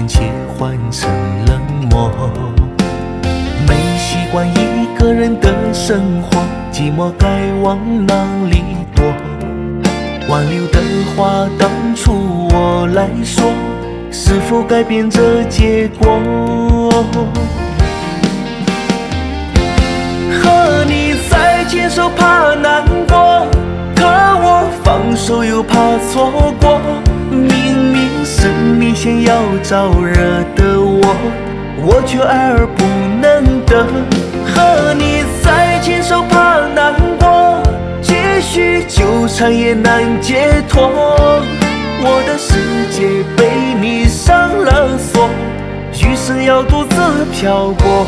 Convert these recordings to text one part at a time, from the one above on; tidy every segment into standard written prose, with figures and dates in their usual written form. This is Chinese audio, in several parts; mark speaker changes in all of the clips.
Speaker 1: 瞬切换成冷漠。没习惯一个人的生活，寂寞该往哪里躲？挽留的话，当初我来说，是否改变这结果？和你再牵手怕难过，可我放手又怕错过。明明是你先要招惹的我却爱而不能得。和你再牵手怕难过，继续纠缠也难解脱。我的世界被你上了锁，余生要独自漂泊。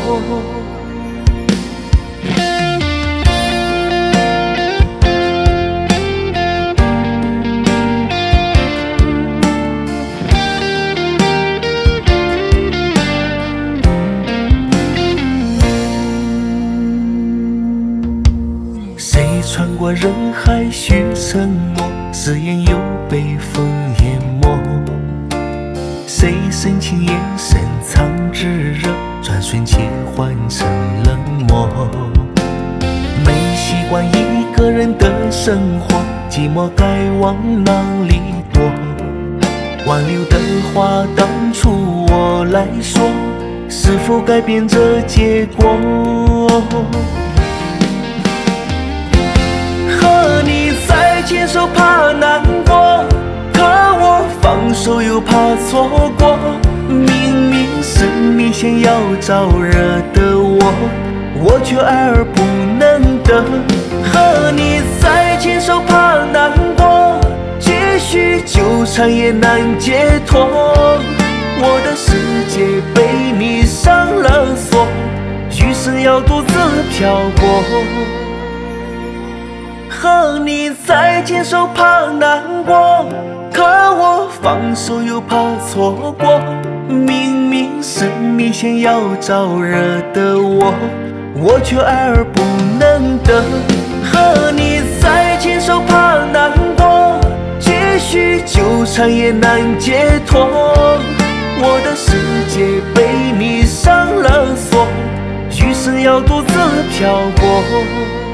Speaker 1: 谁穿过人海需沉默，誓言又被风淹没。谁深情眼神藏炙热，转瞬切换成冷漠。没习惯一个人的生活，寂寞该往哪里躲？挽留的话，当初我来说，是否改变这结果？和你再牵手怕难过，可我放手又怕错过。明明是你先要招惹的我却爱而不能得。和你再牵手怕难过，继续纠缠也难解脱。我的世界被你上了锁，余生要独自漂泊。和你再牵手怕难过，可我放手又怕错过。明明是你先要招惹的我却爱而不能得。和你再牵手怕难过，继续纠缠也难解脱。我的世界被你上了锁，余生要独自漂泊。